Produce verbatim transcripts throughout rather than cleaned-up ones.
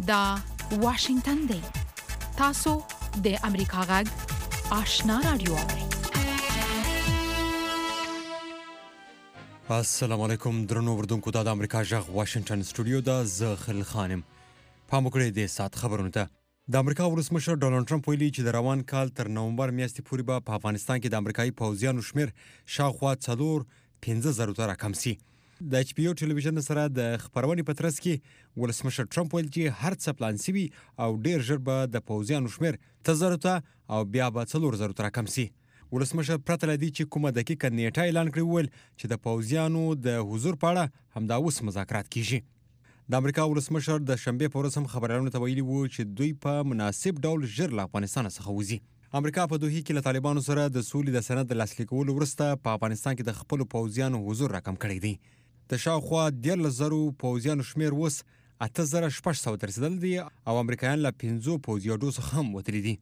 دا واشنگتن دی. تاسو د امریکا غږ آشنا رادیو. السلام علیکم درنو وردونکو. دا د امریکا غږ واشنگتن سټوډیو دا زه خل خانم. پام وکړئ د سات خبرونو ته. د امریکا ولسمشر ډونالد ټرمپ ویلي چې د روان کال تر نومبر میاشتې پورې به په افغانستان کې د امریکایي پوځیانو شمیر شاوخوا څلور پنځه زرو ته راکم شي. د ایچ پی او ټلویزیون سره د خبرونې په ترڅ کې ولسمشر ټرمپ ویل چې هر څه پلان شوي او ډیر ژر به د پوځیانو شمیر ته زرو ته او بیا به څلور زرو ته راکم شي. ولسمشر پرته له دې چې کومه دقیقه نیټه اعلان کړې وویل چې د پوځیانو د حضور په اړه همدا اوس مذاکرات کیږي. د امریکا ولسمشر د شنبې په ورځ هم خبريالانو ته ویلي وو چې دوی په مناسب ډول ژر له افغانستان څخه وځي. امریکا په دوحې کې له طالبانو سره د سولې د سند د لاسلیک کولو وروسته په افغانستان کې د خپل پوځیانو حضور راکم کړی دی. د شاوخوا دیارلس زرو پوځیانو شمیر اوس اته زره شپږ سوه ته رسېدلی دی او امریکایان له پنځو پوځي اډو څخه هم وتلي دي.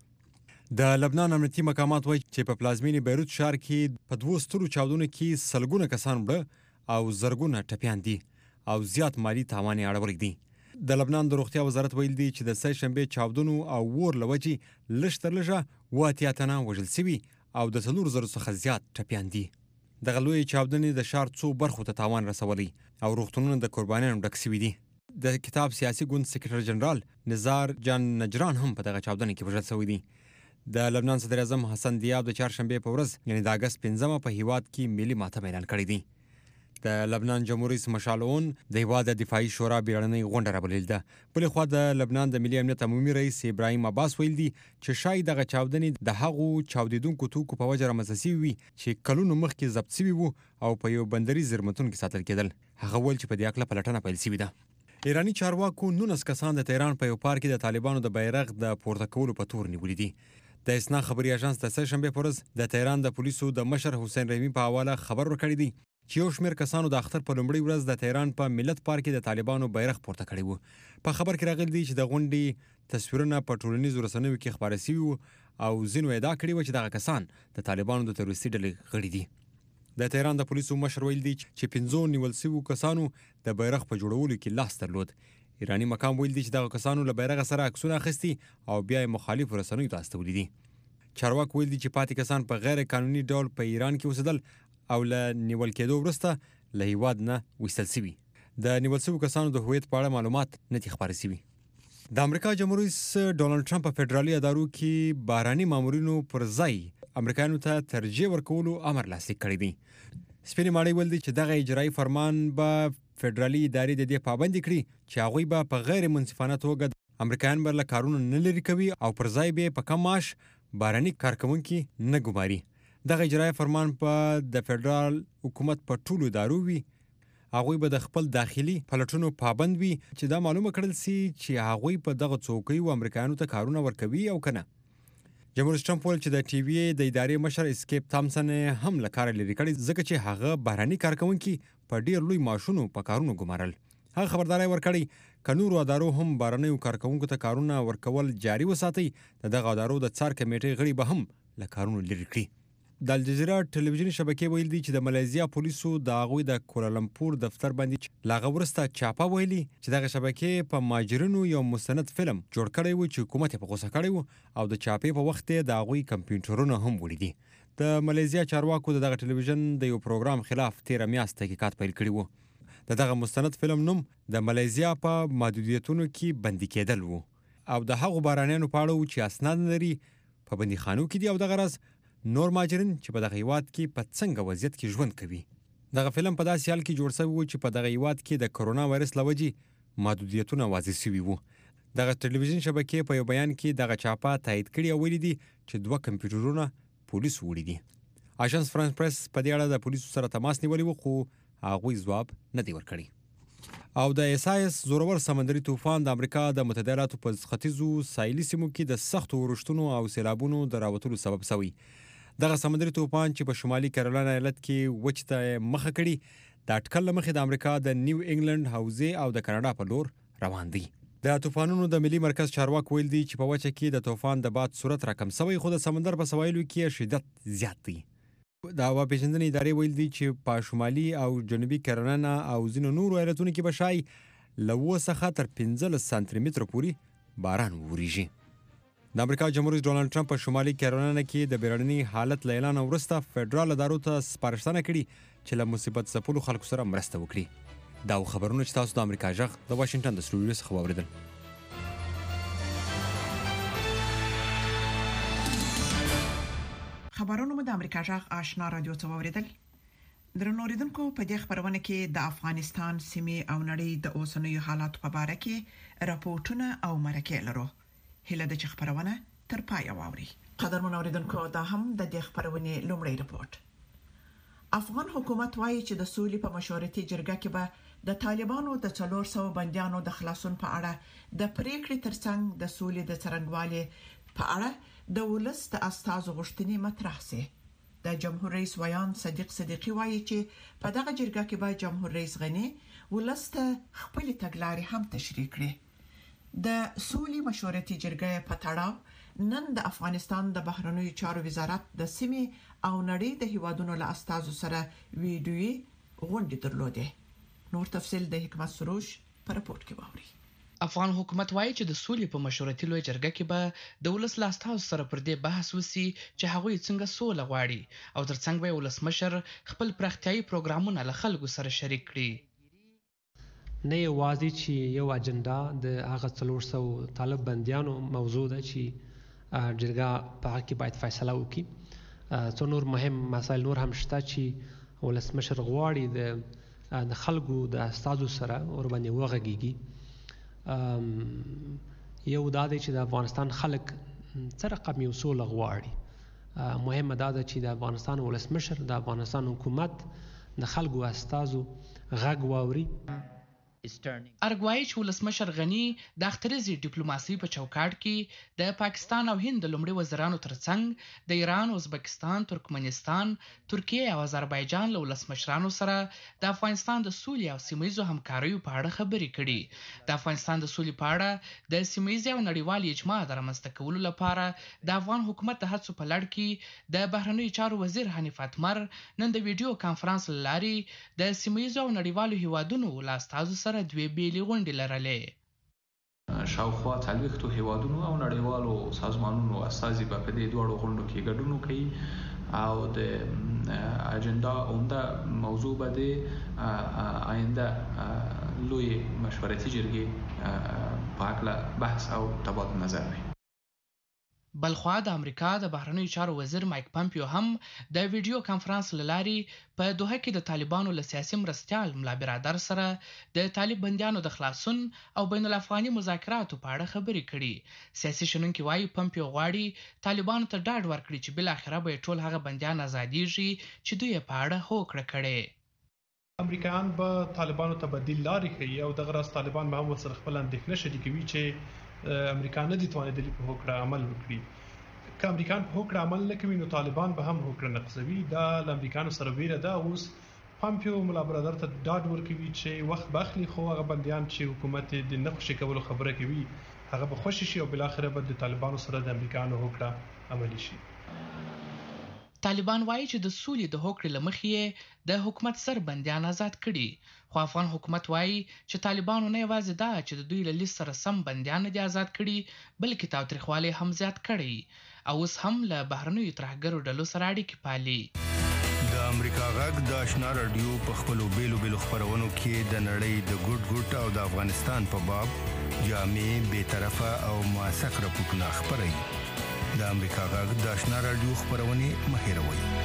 د لبنان امنیتي مقامات وایي چې په پلازمینې بیروت ښار کې په دوو سترو چاودنو کې سلګونه کسان مړه او زرګونه ټپیان دي او زیات مالی تاوان یې اړولی دی. د لبنان د روغتیا وزارت ویل دی چې د سه شنبې چاودنو او اور له وجې لږ تر لږه اووه اتیا تنه وژل شوي او د څلور زرو څخه زیات ټپیان دي. دغه لویې چاودنې د ښار څو برخو ته تاوان رسولی او روغتونونه د قربانیانو ډک شوي دي. د کتاب سیاسي ګوند سکرټر جنرال نزار جان نجران هم په دغه چاودنې کې وژل شوی دی. د لبنان صدر اعظم حسن دیاب د چهارشنبې په ورځ یعنې د اګست پنځمه په هیواد کې ملي ماتم اعلان کړی دی. د لبنان جمهور رئیس مشالون د هیواد د دفاعي شورا بیړنۍ غونډه رابللې ده. بلې خوا د لبنان د ملي امنیت عمومي رئیس ابراهیم عباس ویل دي چې شاید دغه چاودنې د هغو چاودېدونکو توکو په وجه رامنځته شوي وي چې کلونو مخکې ضبط شوي وو او په یو بندري زیرمتون کې ساتل کېدل. هغه ویل چې په دې هکله پلټنه پیل شوې ده. ایراني چارواکو نولس کسان د تهران په یو پارک کې د طالبانو د بیرغ د پورته کولو په تور نیولي دي. د اسنا خبري اژانس د سه شنبې په ورځ د تهران د پولیسو د مشر حسین رحیمي په حواله خبر ورکړی دی چې یو شمېر کسانو د اختر په لومړۍ ورځ د تهران په ملت پارک کې د طالبانو بیرغ پورته کړی وو. په خبر کې راغلی دی چې د غونډې تصویرونه په ټولنیزو رسنیو کې خپاره شوي وو او ځینو ادعا کړې وه چې دغه کسان د طالبانو د تروریستي ډلې غړي دي. د تهران د پولیسو مشر ویل دی چې پنځو نیول شویو کسانو د بیرغ په جوړولو کې لاس درلود. ایراني مقام ویل دی چې دغه کسانو له بیرغ سره عکسونه اخیستي او بیا یې مخالفو رسنیو ته استولي دي. چارواک ویل دي چې پاتې کسان په غیر قانوني ډول په ایران کې اوسېدل او له نیول کېدو وروسته له هیواد نه ویستل شوي. د نیول شویو کسانو د هویت په اړه معلومات نه دي خپاره شوي. د امریکا جمهور رئیس ډونالد ټرمپ په فدرالي ادارو کې بهرني مامورینو پر ځای امریکایانو ته ترجیح ورکولو امر لاسلیک کړی دی. سپینې ماڼۍ ویل دي چې دغه اجرایي فرمان به فدرالي ادارې د دې پابندي کړي چې هغوی به په غیر منصفانه توګه امریکایان به له کارونو نه لرې کوي او پر ځای به په کم معاش بهرني کارکوونکي نه ګماري. دغه اجرایي فرمان په د فدرال حکومت په ټولو ادارو وي. هغوی به د خپل داخلي پلټونو پابند وي چې دا معلومه کړل سي چې هغوی په دغه څوکیو امریکایانو ته کارونه ورکوي او که نه. جمهور رئیس ټرمپ ویل چې د ټي وي اې د ادارې مشر اسکیپ تامسن هم له کاره لرې کړی ځکه چې هغه بهرني کارکوونکي په ډېر لوی معاشونو په کارونو ګمارل. هغه خبرداری ورکړی که نورو ادارو هم بهرنیو کارکوونکو ته کارونه ورکول جاري وساتي د دغه ادارو د څار کمیټې غړي به هم له کارونو لرې کړي. د الجزیره ټلویزیوني شبکې ویل دي چې د ملایزیا پولیسو د هغوی د کولالمپور دفتر باندې له هغه وروسته چاپه ویلي چې دغه شبکې په مهاجرینو یو مستند فلم جوړ کړی و چې حکومت یې په غوسه کړی و او د چاپې په وخت یې د هغوی کمپیوټرونه هم ولیدي. د ملایزیا چارواکو د دغه ټلویزیون د یو پروګرام خلاف تېره میاشت تحقیقات پیل کړي وو. د دغه مستند فلم نوم د ملایزیا په محدودیتونو کې بندي کېدل وو او د هغو بهرنیانو په اړه و چې اسناد نه لري په بندیخانو کې دي او دغه راز نور مهاجرین چې په دغه هیواد کې په څنګه وضعیت کې ژوند کوي. دغه فلم په داسې حال کې جوړ شوی و چې په دغه هیواد کې د کرونا وایرس له وجې محدودیتونه واضح شوي وو. دغه ټلویزیون شبکې په یو بیان کې دغه چاپه تایید کړي او ویلي دي چې دوه کمپیوټرونه پولیسو وړي دي. آژانس فرانس پریس په دې اړه د پولیسو سره تماس نیولی و خو هغوی ځواب نه دی ورکړی. او د اسایس زورور سمندري طوفان د امریکا د متحده ایالاتو په ختیځو ساحلي سیمو کې د سختو اورښتونو او سیلابونو د راوتلو سبب شوی. دغه سمندري طوفان چې په شمالي کیرولینا ایالت کې وچې ته مخه کړي د اټکل له مخې د امریکا د نیو انګلند حوزې او د کاناډا په لور روان دی. د طوفانونو د ملي مرکز چارواک ویل دی چې په وچه کې د طوفان د باد سرعت راکم شوی خو د سمندر په سواحلو کې شدت زیات دی. د هوا پیژندنې ادارې ویل دي چې په شمالي او جنوبي کیرولینا او ځینو نورو ایالتونو کې به شای له اوه څخه تر پنځلس سانتي متره پورې باران وریږي. د امریکا جمهور رئیس ډونالډ ټرمپ په شمالي کیرولاینا کې د بیړني حالت له اعلان وروسته فدرال ادارو ته سپارښتنه کړې چې له مصیبت ځپلو خلکو سره مرسته وکړي. دا خبرونه چې تاسو د امریکا غږ د واشنگټن د سټوډیو څخه واوریدل. خبرونه مو د امریکا غږ آشنا رادیو ته واوریدل. درنو اوریدونکو، په دې خبرونه کې د افغانستان سیمې او نړۍ د اوسنیو حالاتو په اړه کې راپورټونه او مرکې لرو. هله د خبرونه تر پای واوري. قدرمن اوریدونکو، دا هم د دې خبرونه لومړی راپورټ. افغان حکومت وایي چې د سولې په مشورتي جرګه کې به د طالبانو د څلور سوه بنديانو د خلاصون په اړه د پریکړې ترڅنګ د سولې د څرنګوالي په اړه د ولس د استازو غوښتنې مطرح سي. د جمهور رئیس ویان صدیق صدیقی وایي چې په دغه جرګه کې به جمهور رئیس غنی ولس ته خپل تګلارې هم تشریح کړي. د سولې مشورتي جرګه په تړاو نن د افغانستان د بهرنیو چارو وزارت د سیمې او نړۍ د هیوادونو له استازو سره ویډیويي غونډه درلوده. نور تفصیل د حکمت سروش په راپورټ کې واوري. افغان حکومت وایي چې د سولې په مشورتي لوی جرګه کې به د ولس له استازو سره پر دې بحث وسی چې هغوی څنګه سوله غواړي او ترڅنګ به ولسمشر خپل پراختیايي پروګرامونه له خلکو سره شریک کړي. نه یوازې چې یو اجنډا د هغه څلور سوه طالب بنديانو موضوع ده چې جرګه په هغه کې باید فیصله وکړي، څو نور مهم مسایل نور هم شته چې ولسمشر غواړي د د خلکو د استازو سره ور باندې وغږیږي. یو دا دی چې د افغانستان خلک څه رقم یو سوله غواړي. مهمه دا ده چې د افغانستان ولسمشر د افغانستان حکومت د خلکو استازو غږ واوري. ارګوایي چې ولسمشر غنی د اخترزي ډیپلوماسي په چوکاټ کې د پاکستان او هند د لومړي وزیرانو ترڅنګ د ایران، ازبکستان، ترکمنستان، ترکیه او آذربایجان له ولسمشرانو سره د افغانستان د سولې او سیمایي همکاریو په اړه خبرې کړي. د افغانستان د سولې په اړه د سیمایي او نړیوال اجماع د رامنځته کولو لپاره د افغان حکومت د هڅو په لړ کې د بهرنیو چارو وزیر حنیف اتمر نن د ویډیو کانفرنس لاري د سیمایي او نړیوالو هیوادونو له استازو سره دوی بیلې غونډې لرلې. شاوخوا څلوېښتو هیوادونو او نړیوالو سازمانونو استازي به په دې دواړو غونډو کې ګډون کوي او د اجنډا عمده موضوع به د آینده لوی مشورتي جرګې په اړه بحث او تبادله نظر وي. بلخوا د امریکا د بهرنیو چارو وزیر مایک پامپیو هم د ویډیو کانفرنس لاري په دوحه کې د طالبانو له سیاسي مرستیال ملا برادر سره د طالب بنديانو د خلاصون او بین الافغاني مذاکراتو په اړه خبرې کړي. سیاسي شنونکي وایي پامپیو غواړي طالبانو ته ډاډ ورکړي چې بل اخره به ټول هغه بنديان آزاديږي چې دوی په اړه هوکړه کړي. امریکایان به طالبانو ته بدیل لاري کوي او دغه راز طالبان به هم ورسره خپل اندېښنه شریکوي چې امریکا نه دي توانېدلي په هوکړه عمل وکړي. که امریکایان په هوکړه عمل نه کوي نو طالبان به هم هوکړه نقضوي. دا له امریکایانو سره ویره ده. اوس پامپیو ملا برادر ته ډاډ ورکوي چې وخت به اخلي خو هغه بندیان چې حکومت د نه خوشي کولو خبره کوي هغه به خوشي شي او بل اخر به د طالبانو سره د امریکایانو هوکړه عملي شي. طالبان وایي چې د سولې د هوکړې له مخې د حکومت سر بندیان آزاد کړي، خو افغان حکومت وایي چې طالبانو نه یوازې دا چې د دوی له لیست سره سم بندیان دي آزاد کړي بلکې تاوتریخوالی هم زیات کړي او اوس هم له بهرنیو ترهګرو ډلو سره اړیکې پالي. د امریکا غږ د آشنا رادیو په خپلو بیلو بیلو خبرونو کې د نړۍ د ګوټ ګوټ او د افغانستان په باب جامع، بیطرفه او موثق راپورټونه خپروي. د امریکا غږ د آشنا رادیو خبرونه مه هېروئ.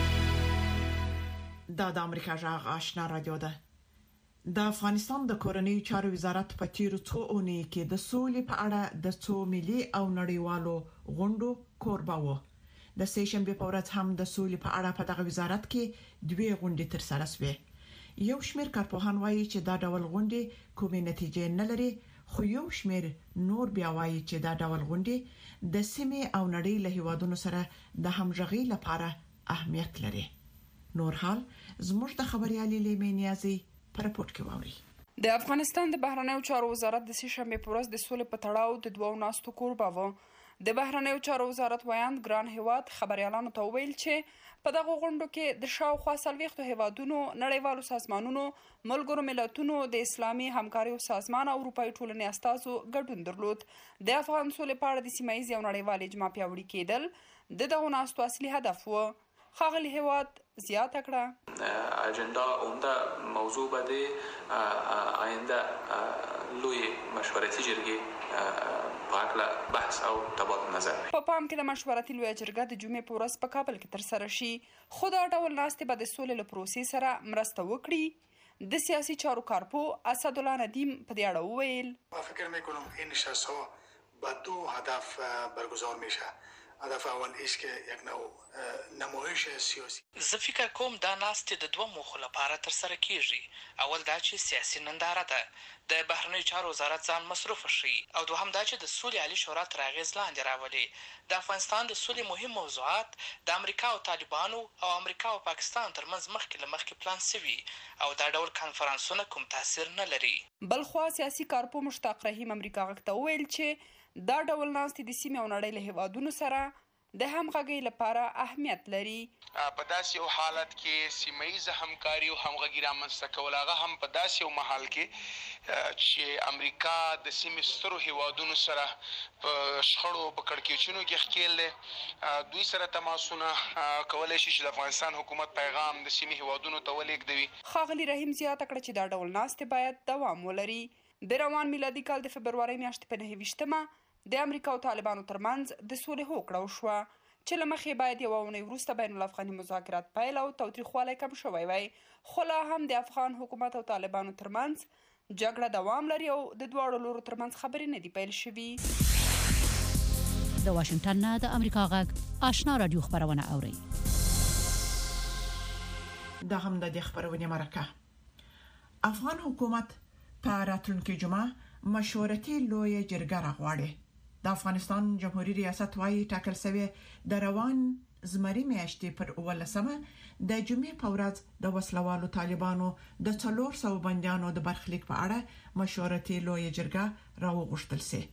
دا د امریکا غږ آشنا رادیو ده. د افغانستان د کورنیو چارو وزارت په تیرو څو اونۍ کې د سولې په اړه د څو ملي او نړیوالو غونډو کوربه و. د سې شنبې په ورځ هم د سولې په اړه په دغه وزارت کې دوه غونډې ترسره شوې. یو شمېر کارپوهان وایي چې دا ډول غونډې کومې نتیجې نه لري، خو یو شمېر نور بیا وایي چې دا ډول غونډې د سیمې او نړۍ له هیوادونو سره د همغږي لپاره اهمیت لري. نور حال زموږ د خبريالي لیمې نیازي پر راپورټ کې واوري. د افغانستان د بهرنیو چارو وزارت د سې شنبې په ورځ د سولې په تړاو د دوو ناستو کوربه و. د بهرنیو چارو وزارت ویاند ګران هیواد خبريالانو ته ویل چې په دغه غونډو کې د شاوخوا څلوېښتو هیوادونو نړیوالو سازمانونو ملګرو ملتونو د اسلامي همکاریو سازمان او اروپایي ټولنې استازو ګډون درلود. د افغان سولې په اړه د سیمه ییز او نړیوال اجماع پیاوړي کېدل د دغو ناستو اصلي هدف و. ښاغلي هیواد زیاته کړه اجندا عمده موضوع به د آینده لوی مشورتي جرګې په اړه بحث او تبادله نظر وي. په پام کې د مشورتي لویه جرګه د جمعې په ورځ په کابل کې ترسره شي، خو دا ډول ناستې به د سولې له پروسې سره مرسته وکړي. د سیاسي چارو کارپو اسدالله ندیم په دې اړه وویل: فکر میکنم این نشست‌ها با دو هدف برگزار میشه. هدف اول است که یک نوع نمایش سیاسی. زه فکر کوم دا ناستې د دوه موخو لپاره ترسره کیږي. اول دا چې سیاسي ننداره ده، د بهرنیو چارو وزارت ځان مصروف شي، او دوهم دا چې د سولې عالي شورا تر اغېز لاندې راولي. د افغانستان د سولې مهم موضوعات د امریکا او طالبانو او امریکا او پاکستان ترمنځ مخکې له مخکې پلان سوي، او دا ډول کنفرانسونه کوم تاثیر نه لري. بلخوا سیاسي کارپو مشتاق رحیم امریکا غږ ته وویل چې دا ډول ناستې د سیمې او نړۍ له هیوادونو سره د همغږۍ لپاره اهمیت لري. په داسې یو حالت کې سیمه ییزه همکاري او همغږي رامنځته کول، هغه هم په داسې یو مهال کې چې امریکا د سیمې سترو هیوادونو سره په شخړو په کړکېچونو کې ښکېل دی، دوی سره تماسونه کولی شي چې د افغانستان حکومت پیغام د سیمې هیوادونو ته ولېږدوي. ښاغلي رحیم زیاته کړه چې دا ډول ناستې باید دوام ولري. د روان میلادي کال د فبرورۍ میاشتې په نهه ویشتمه د امریکا او طالبانو ترمنځ د سولې هوکړه وشوه، چې له مخې باید یوه اونۍ وروسته بین الافغاني مذاکرات پیل او تاوتریخوالی کم شوی وی، خو لا هم د افغان حکومت او طالبانو ترمنځ جګړه دوام لري او د دواړو لورو ترمنځ خبرې نه دي پیل شوي. د واشنګټن نه د امریکا غږ آشنا رادیو خبرونه اوري. دا هم د خبرونه مرکه. افغان حکومت په راتلونکي جمعه مشورتي لویه جرګه راغواړي. د افغانستان جمهوریت ریاست وايي ټاکل شوی د روان زمري میاشتې پر اولسمه د جمعې په ورځ د وسلوالو طالبانو د څلور سوه بنديانو د برخلیک په اړه مشورتي لویه جرګه راوغوښتل سي.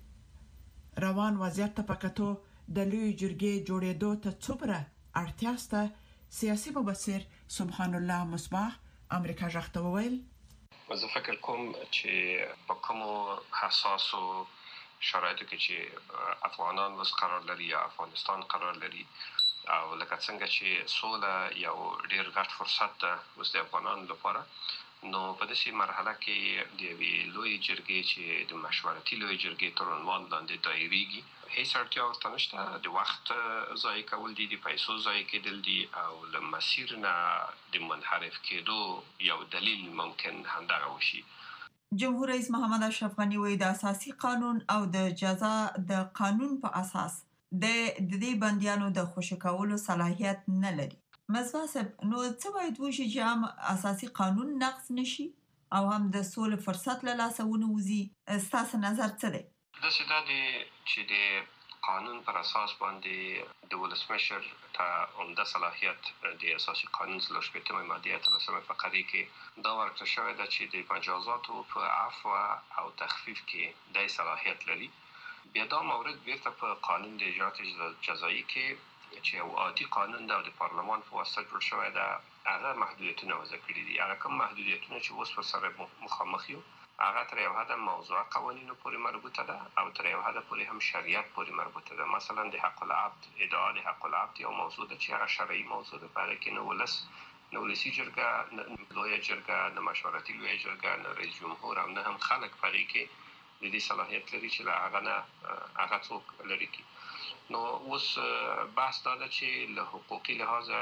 روان وضعیت ته پکاتو د لوی جرګې جوړېدو ته څومره اړتیا سته، سیاسي مبصر سبحان الله مصباح امریکا ژغته وویل: زه فکر کوم چې په کومو حساسو شرایطو کې چې افغانان اوس قرار لري یا افغانستان قرار لري، او لکه څنګه چې سوله یو ډیر غټ فرصت ده اوس د افغانانو لپاره، نو په داسې مرحله کې د یوې لوی جرګې چې د مشورتي لوی جرګې تر عنوان لاندې دایریږي، هیڅ اړتیا ورته نشته. د وخت ضایع کول دي، د پیسو ضایع کېدل دي، او له مسیر نه د منحرف کېدو یو دلیل ممکن همدغه وشي. جمهور رئیس محمد اشرف غنی وایي د اساسي قانون او د جزا د قانون په اساس د دې بنديانو د خوشی کولو صلاحیت نه لري. مصباح صاحب، نو څه باید وشي چې هم اساسي قانون نقض نشي او هم د سولې فرصت له لاسه ونوځي؟ ستاسو نظر څه دی؟ داسې دا دی چې د قانون پر اساس باندې د ولسمشر ته عمده صلاحیت د اساسي قانون څلور شپېتمې مادې اتلسمې فقرې کې دا ورکړل شوی ده چې د مجازاتو په عفو او تخفیف کې د صلاحیت لري. بیا دا مورد بیرته په قانون د اجرات جزایی کې چې یو عادي قانون ده او د پارلمان په واسطه جوړ شوی ده، هغه محدودیتونه وضع کړي دي. هغه کوم محدودیتونه چې اوس ورسره مخامخ یو، هغه تر یو حده موضوع قوانینو پورې مربوطه ده او تر یو حده پورې هم شریعت پورې مربوطه ده. مثلا د حق العبد، ادعا د حق العبد یو موضوع ده چې هغه شرعي موضوع ده، په هغه کې نه ولس، نه ولسي جرګه، نه لویه جرګه، نه مشورتي لویه جرګه، نه رئیس جمهور، او نه هم خلک په هغې کې د دې صلاحیت لري چې له هغه نه هغه څوک لرې کړي. نو اوس بحث دا ده چې له حقوقي لحاظه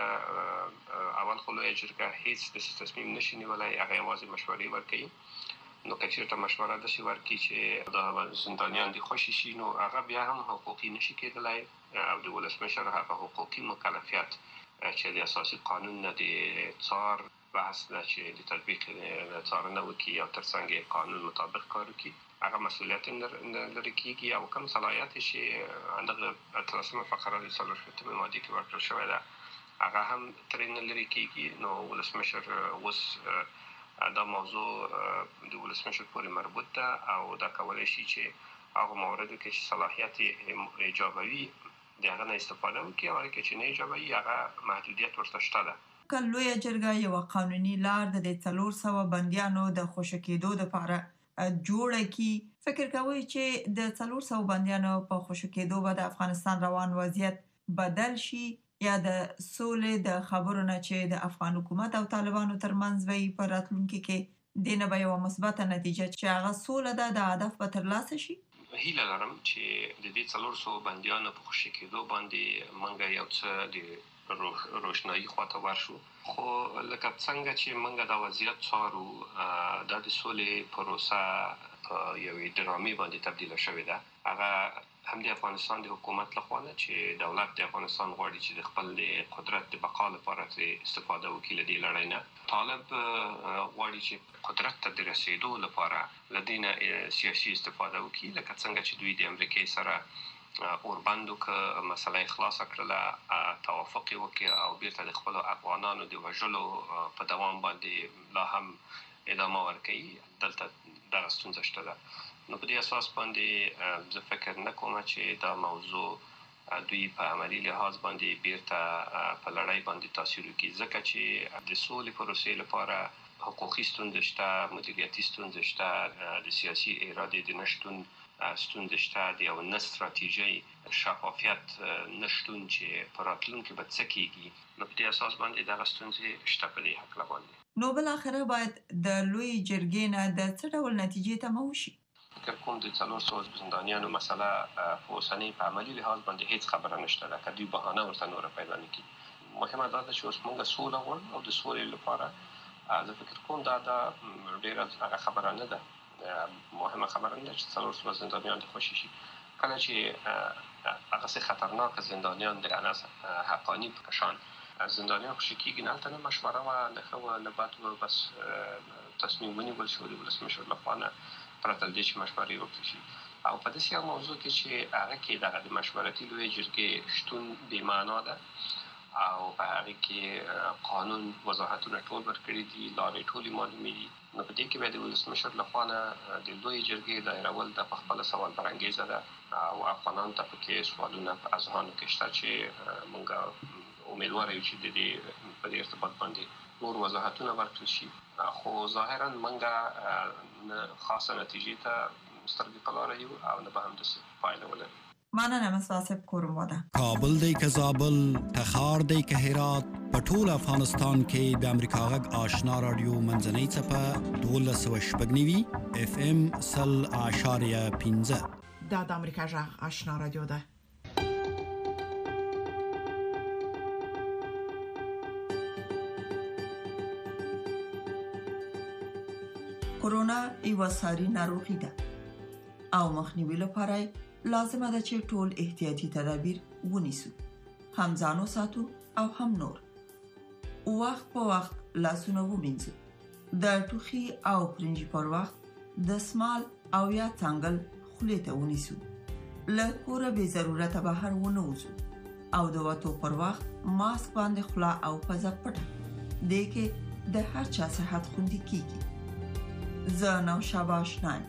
اول خو لویه جرګه هیڅ داسې تصمیم نشي نیولی، هغه یوازې مشورې ورکوي. نو که چېرته مشوره داسې ورکړي چې دا زندانیان دې خوشي شي، نو هغه بیا هم حقوقي نشي کېدلی، او د ولسمشر هغه حقوقي مکلفیت چې د اساسي قانون نه د څار بحث نه چې د تطبیق څارنه وکړي او ترڅنګ قانون مطابق کار وکړي، هغه مسؤلیت لري کېږي. او کوم صلاحیت چې همدغه اتلسمه فقره د څلور شپېتمې مادې کې ورکړل شوی ده، هغه هم ترې نه لرې کېږي. نو ولسمشر اوس دا موضوع د ولسمشر پورې مربوط ده او دا کولی شي چې هغه موارد کې چې صلاحیت ایجابوي د هغه نه استفاده وکړي او هغه چې نه ایجابوي هغه محدودیت ورته شته ده. کلویا جرګه یو قانوني لار د څلور سوه بنديانو د خوشی کېدو لپاره جوړه کی. فکر کوي چې د څلور سوه بنديانو په خوشی کېدو به د افغانستان روان وضعیت بدل شي یا د سولې د خبرو نه چې د افغان حکومت او طالبانو ترمنځ وي په راتلونکي کې دینه به یو مثبت نتیجه چې هغه سوله ده د هدف به ترلاسه شي. هیله لرم چې د دې څلور سوه بنديانو په خوشی کېدو باندې منګه یو څه د روشنايي خواته ورشو. خو لکه څنګه چې منګه د وضعیت څارو د د سولې پروسه په یوې ډرامې باندې تبدیل شوې ده. هغه هم د افغانستان د حکومت لخوا نه چې دولت د افغانستان غواړي چې د خپل د قدرت د بقا لپاره استفاده وکړي د دې لړۍ نه. طالب غواړي چې قدرت ته د رسیدو لپاره لدینه سیاسي استفاده وکړي لکه څنګه چې دوی د امریکای سره اوربندو که مسله خلاص کړله توافق وکړي او بیرته د خپل افغانانو د وژلو په دوام باندې لا هم ادامه ورکړي. دلته دغه ستونزه شته ده. نو په دې اساس باندې زه فکر نه کوم چې دا موضوع دوی په عملی لحاظ باندې بیرته په لړۍ باندې تاثیر وکړي ځکه چې د سولې پروسې لپاره حقوقي ستونزې شته، مدیریتي ستونزې شته، د سیاسي ارادې د نشتون ستونزې شته، د یو نه ستراتیژۍ شفافیت نشتون چې په راتلونکي به څه کیږي. نو په دې اساس باندې دغه ستونزې شته په دې هکله باندې. نو بل اخره باید د لوی جرګې نه د څه ډول نتیجې ته موشي؟ فکر کوم د څلور سوه زندانیانو مسله په اوسنۍ په عملي لحاظ باندې هیڅ خبره نشته ده که دوی بهانه ورته نوره پیدا نه کړي. مهمه دا ده چې اوس موږ سوله غواړو او د سولې لپاره زه فکر کوم دا دا ډېره هغه خبره نه ده. مهمه خبره نه ده چې څلور سوه زندانیان د خوشي شي. کله چې هغسې خطرناک زندانیان د انس حقانی په کشان زندانیان خوشي کېږي نه هلته نه مشوره وه نه ښه وه نه بد وه، بس تصمیم ونیول شو د ولسمشر لخوا نه پرته له دې چې مشورې وکړل شي. او په داسې یو موضوع کې چې هغه کې دغه د مشورتي لویې جرګې شتون بې معنا ده او په هغې کې قانون وضاحتونه ټول ورکړي دي، لارې ټولې معلومې دي. نو په دې کې بیا د ولسمشر لخوا نه د لویې جرګې دایرول د په خپله سوال برانګیزه ده او افغانانو ته پکې سوالونه په اذهانو کې شته چې موږ امیدواره یو چې د دې په دې ارتباط باندې نور وضاحتونه ورکړل شي. خو ظاهرا موږ نه خاصه نتیجې ته سترګې په لاره یو او نه به همداسې پایله ولري. مننه مصاحب کورم واده. کابل دی که زابل، تخار دی که هرات، په ټول افغانستان کې د امریکا غږ آشنا رادیو منځنۍ څپه دولس سوه شپږ نوي اف ام سل اعشاریه پنځه دا د امریکا غږ آشنا رادیو ده. کرونا یو ساري ناروغي ده او مخنیوي لپاره لازمه ده چې ټول احتیاطي تدابیر ونیسو، هم ځانو ساتو او هم نور. وخت په وخت لاسونه ومینځو، د ټوخي او پرنجي پر وخت د سمال او یا څنګل خولې ته ونیسو، له کوره به ضرورت بهر ونه وځو او د وتو پر وخت ماسک باندې خلا او پزه پټه دې کې د هر چا صحت خوندي کیږي. زه نو شاباش نایم.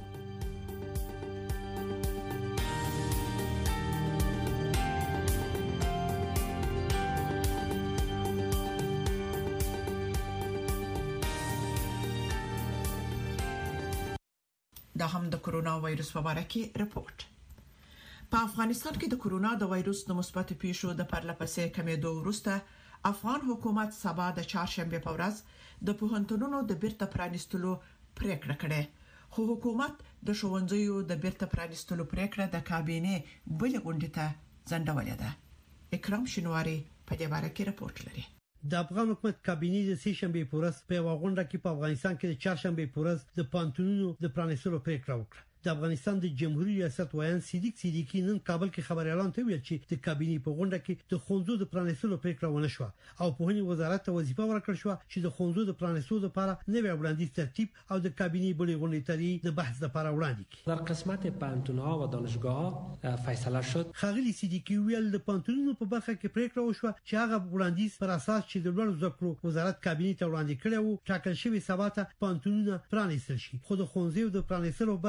دا هم د کرونا وایروس په اړه کې رپورت. په افغانستان کې د کرونا د وایروس د مثبت پیښو د پرلپسې کمیدو وروسته افغان حکومت سبا د چهارشنبه په ورځ د پوهنتونونو د بیرته پرانیستلو پریکړه کړې، خو حکومت د ښوونځیو د بیرته پرانیستلو پریکړه د کابینې بل غونډې ته ځنډولې ده. اکرام شینواری په دې اړه کې رپورت لري. د افغان حکومت کابینې د سې شنبه په ورځ په غونډه کې په افغانستان کې د چهارشنبه په ورځ د پوهنتونونو د پرانیستلو پریکړه وکړه. د افغانستان د جمهوریت ریاست وایان صدیق صدیقی نن کابل کې خبر اعلان ته ویل چې د کابینې په غونډه کې د خونځو د پرانیستلو پریکړه ونه شو او په هني وزارت ته وظیفه ورکړل شو چې د خونځو د پرانیستلو لپاره نوې وړاندیز ترتیب او د کابینې بلې غونډې تری د بحث لپاره وړاندې کړي. در قسمت پوهنتون‌ها و دانشگاه‌ها فیصله شد. خغلی صدیقی ویل د پوهنتونونو په برخه کې پریکړه وشوه چې هغه وړاندیز پر اساس چې د لوړ زده کړو وزارت کابینې ته وړاندې کړی وو ټاکل شوی سبا ته پوهنتونونه پرانیستل شي، خو د خونځو د پرانیستلو برخه کې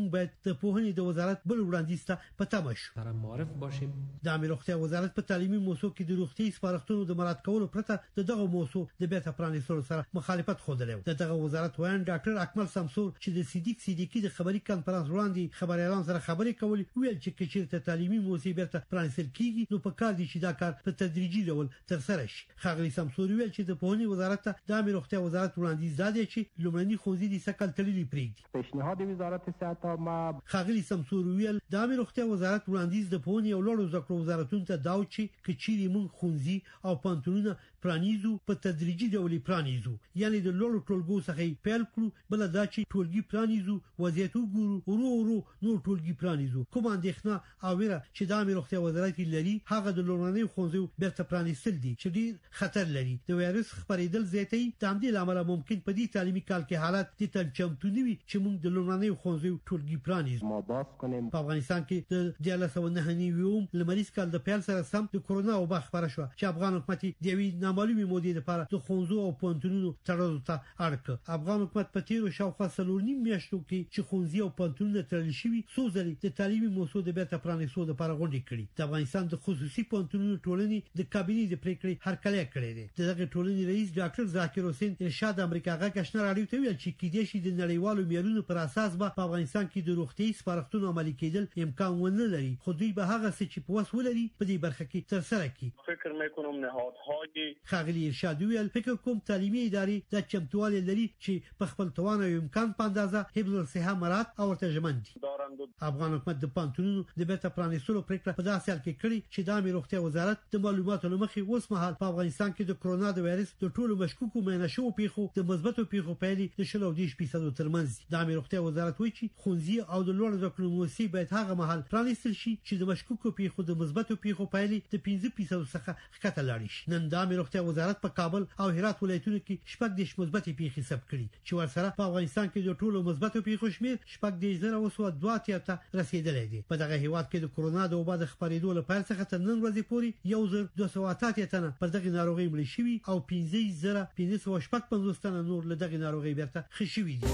موږ باید د پوهنې د وزارت بل وړاندیز ته په تمه شو. سره معرف باشیم. د عامه روغتیا وزارت په تعلیمي موضوع کې د روغتي سپارښتنو د مراعات کولو پرته دغه موضوع د بیرته پرانیستلو سره مخالفت خوده. دغه وزارت وایي ډاکټر اکمل سمسور چې د صدیق صدیقي د خبري کانفرنس وړاندې خبريالان سره خبرې کولې ویل چې کچېرته تعلیمي موضوع بیرته پرانیستل کیږي نو په کار دي چې دا کار په تدریجي ډول تر سره شي. خاغلی سمسور ویل چې د پوهنې وزارت ته د عامه روغتیا وزارت وړاندیز دادی چې لومړني ښوونځي د سکل تللي پرېږدي. پیشنهاد وزارت صحت ما خاغلی سمسور ویل د عامه روغتیا وزارت وړاندیز د پوهنې او لوړو زده کړو وزارتونو ته داو چې کچېري مونږ ښوونځي او پانتونونه پرانیزو په تدریجي ډول پرانیزو، یعنی د لوړو ټولګو څخه پیل کړو، بل دا چې ټولګي پرانیزو وضعیت وګورو ورو ورو نور ټولګي پرانیزو. کوم اندېښنه او ویره چې د عامه روغتیا وزارت لري هغه د لومړني ښوونځیو بیرته پرانیستل دي چې ډیر خطر لري. د وایرس خپرېدل زیاتوي. د همدې لامل ممکن په دې تعلیمي کال کې حالت د تنچمتو نوي چې موږ د لومړني ښوونځیو ټولګي پرانیزو. ما باز کنیم. په افغانستان کې د دیارلس سوه نهه نوي لمریز کال د پیل سره سم د کورونا وبا خپره شوه چې افغان حکومت د یوې نامعلومې مودې لپاره د ښوونځو او پوهنتونونو تړلو ته اړ کړ. افغان حکومت په تیرو شاوخوا څلور نیم میاشتو کې چې ښوونځي او پوهنتونونه تړل شوي څو ځلې د تعلیمي موضوع د بیرته پرانیستلو لپاره غونډې کړې. د افغانستان د خصوصي پوهنتونونو ټولنې د کابینې د پریکړې هرکلی کړی دی. دغه ټولنې رئیس ډاکټر ذاکر حسین ارشاد امریکا غږ آشنا راډیو ته ویل چې کېدای شي د نړیوالو معیارونو پر اساس به په افغانستان کې د روغتي سپارښتنو عملي کېدل امکان ونه لري، خو دوی به هغه څه چې په وس ولري په دې برخه کې ترسره کړي. فکر میکنم نهادهای خاغلی ارشاد ویل فکر کوم تعلیمي ادارې د چمتووالي لري چې په خپل توان او امکان په اندازه حفظ الصحه مراعات او ترجمن دي. افغان حکومت د پانتونونو د بیرته پرانیستلو پریکړه په داسې حال کې کړې چې د عامه روغتیا وزارت د معلوماتو لمخې اوس مهال په افغانستان کې د کرونا د وایرس د ټولو مشکوکو معاینه شوو پیښو د مثبتو پیښو پایلې د شل او دېرش فیصدو ترمنځ دي. د عامه روغتیا وزارت وایي چې ښوونځي او د لوړو زده کړو مؤسسې باید هغه مهال پرانیستل شي چې د مشکوکو پیښو د مثبتو پیښو پایلې د پنځه فیصدو څخه ښکته لاړې شي. نن د عامه روغتیا وزارت په کابل او هرات ولایتونو کې شپږ دېرش مثبتې پیښې ثبت کړي چې ورسره په افغانستان کې د ټولو مثبتو پیښو شمېر شپږ دېرش زره اوه سوه دوه اتیا ته رسیدلی دی. په دغه هیواد کې د کورونا د وبا د خپرېدو له پیل څخه تر نن ورځې پورې یو زر دوه سوه اته اتیا تنه پر دغه ناروغۍ مړه شوي او پنځه زره پنځه سوه شپږ پنځوس تنه نور له دغه ناروغۍ بیرته ښه شوي دي.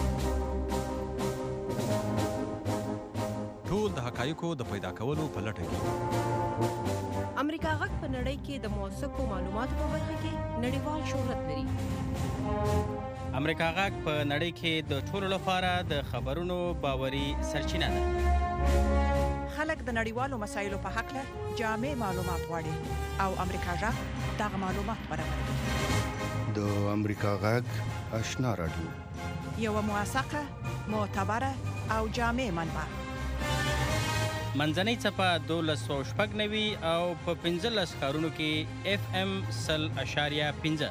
ټول د حقایقو د پیدا کولو په لټه کې امریکا غږ په نړۍ کې د موثقو معلوماتو په برخه کې نړیوال شهرت لري. امریکا غږ په نړۍ کې د ټولو لپاره د خبرونو باوري سرچینه ده. خلک د نړیوالو مسایلو په حق له جامع معلومات غواړي او امریکا غږ دغه معلومات برابروي. د امریکا غږ آشنا راډیو یو موثقه، معتبره او جامع منبع. منځنۍ څپه دولس سوه شپږ نوي او په پنځلس ښارونو کې اف ام سل اشاریه پنځه.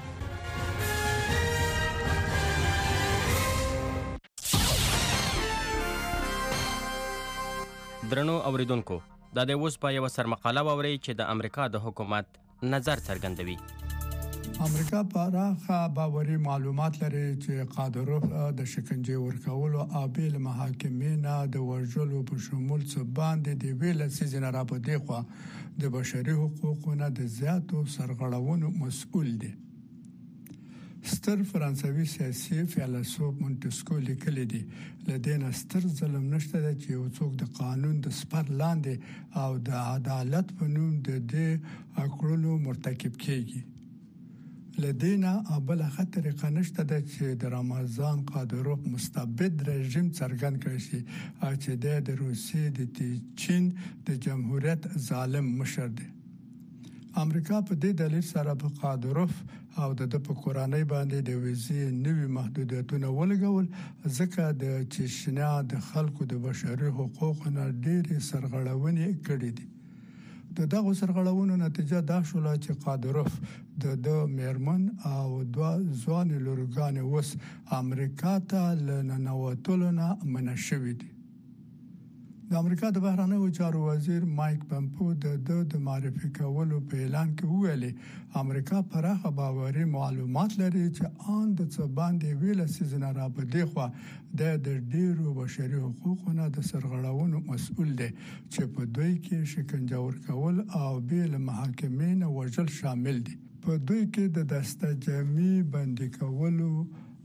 درنو اوریدونکو، دا د اوس په یوه سرمقاله واورئ چې د امریکا د حکومت نظر څرګندوي. امریکا پراخه باوري معلومات لري چې قادروف د شکنجې ورکولو او بیل محاکمې نه د وژلو په شمول څه باندې د ویل سیزن را په دی خو د بشري حقوقو د زیاتو سرغړونو مسؤل دی. ستر فرانسوي سیاسي فیلسوف مونتسکو لیکلی دی لدین ستر ظلم نشته چې یو څوک د قانون د سپر لاندې او د عدالت په نوم د دې اکړونو مرتکب کیږي. لدینا ابل خطر قنشته د چې د رمضان قادروف مستبد رژیم څرګند کړی شي چې د روسیې د چین د جمهوریت ظالم مشر دی. امریکا په دې دلیل سره په قادروف او د په کورانۍ باندې د ویزې نوي محدودیتونه ولګول ځکه د چشنا د خلکو د بشري حقوقو نه ډېرې سرغړونې کړې دي. د دغه سرغړونو نتیجه دا شوه چې قادروف د د میرمن او دوه ځوان لورګان وس امریکا ته لننوتلو نه منع شوی دي. د امریکا د بهرنیو چارو وزیر مایک پمپو د د معرفي کولو په اعلان کې ویلي امریکا پراخه باوري معلومات لري چې آن د څه باندې ویل سیزن را په دی خو د ډیرو بشري حقوقو نه د سرغړونو مسؤل دی چې په دوی کې شکنجه ورکول او بیل محاکمې نه وژل شامل دي. په دوی کې د دسته جمعي بندي کولو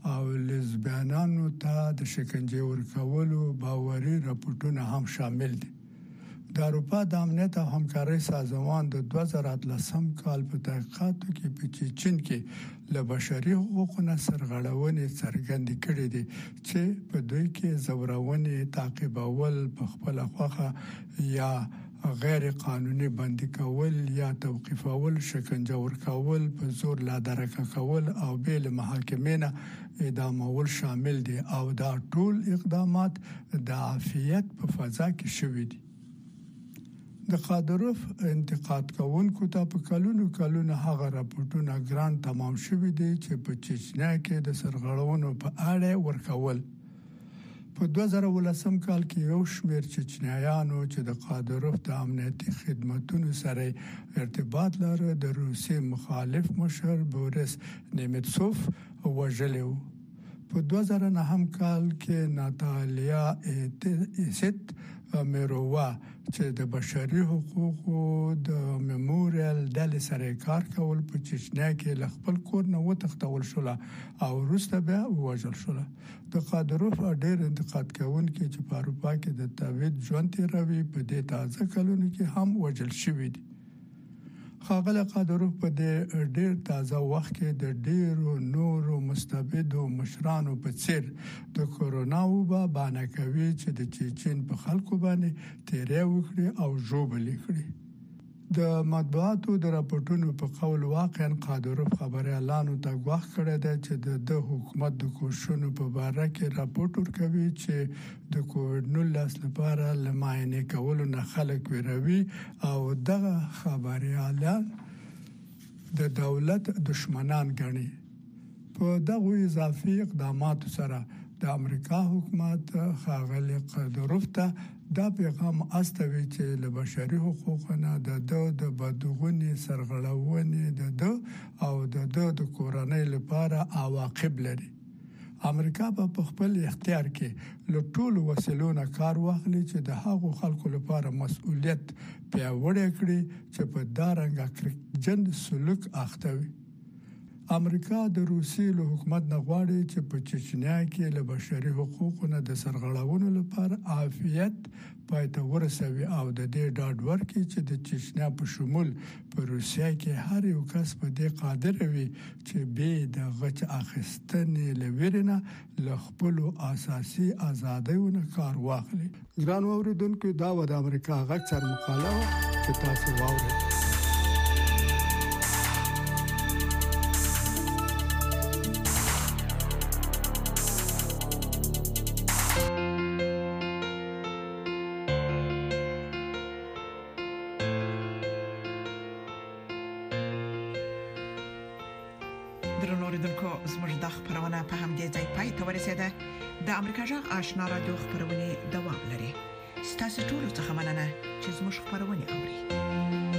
او لزبیانانو ته د شکنجه ورکولو باوري راپورټونه هم شامل دي. د اروپا د امنیت او همکارۍ سازمان د دوه زره اتلسم کال په تحقیقاتو کې په چین کې له بشري حقوقو سرغړونې څرګندې کړې دي چې په دوی کې زورونې تعقیبول په خپل خوخه یا غیر قانوني بندي کول یا توقيفول، شکنجه ورکول، په زور لا درکه کول او بیل محاکمې نه اعدامول شامل دي او دا ټول اقدامات د عافیت په فضا کې شوي دي. د قادروف انتقاد کوونکو ته په کلونو کلونو هغه راپورټونه ګران تمام شوي دي چې په چچنیا کې د سرغړونو په اړه ورکول. په دوه زره ولسم کال کې یو شمېر چچنیایانو چې د قادروف د امنیتي خدماتو سره ارتباط لري د روسي مخالف مشر بوریس نیمتسوف وژلی و. په دوه زره نهم کال کې ناتالیا ایسیت میروا چې د بشري حقوقو د میموریال ډلې سره کار کول په چچنیا کې ل خپل کور نه وتښتول شو او وروسته بیا وژل شو. د قادروف ډېر انتقاد کوونکي چې په اروپا کې د تاوید ژوند تیروي په دې تازه کلونو کې هم وژل شوي دي. ښاغلی قادروف په دې ډېر تازه وخت کې د ډېرو نورو مستبدو مشرانو په څیر د کورونا وبا بانه کوي چې د چچن په خلکو باندې تیری وکړي او ژوبل کړي. د مطبوعاتو د راپورټونو په قول واقعا قادروف خبريالانو ته غواخ کړی دی چې د حکومت د کوششونو په اړه کې راپورټ ورکوي چې د کووډ نولس لپاره لماینه کولو نه خلک ویروي او دغه خبريالان د دولت دشمنان ګڼي. په دغه اضافي اقدامات سره د امریکا حکومت ښاغلی قادروف ته دا پیغام استوي چې له بشري حقوقو نه د د بدغونی سرغړونې د د او د د کورنۍ لپاره عواقب لري. امریکا په خپل اختیار کې له ټولو وسیلو نه کار واخلي چې د هغو خلکو لپاره مسؤلیت پیاوړی کړي چې په دارنګه جن سلوک اخته وي. امریکا د روسي له حکومت نه غواړي چې په چچنیا کې له بشري حقوقو نه د سرغړونو لپاره عافیت پای ته ورسوي او د دې ډاډ ورکړي چې د چچنیا په شمول په روسیا کې هر یو کس په دې قادر وي چې به د غچ اخیستنې لورینه له خپل اساسي ازادیونو کار واخلي. ګران اوریدونکو دا و د امریکا غږ سر مقاله چې تاسو واورئ. د امریکا جغ آشنا رادیو خبرونه دوام لري. ستاسو ټول څه مننه چې زموږ خبرونه اوري.